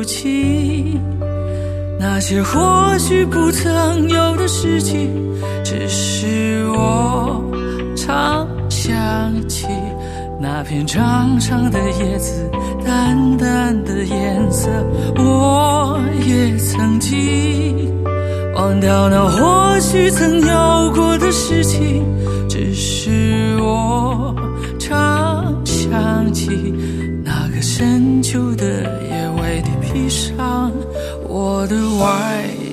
起，那些或许不曾有的事情，只是我常想起。那片长长的叶子，淡淡的颜色，我也曾记。忘掉那或许曾有过的事情，只是我常想起。那个深秋的夜，为你披上我的外衣。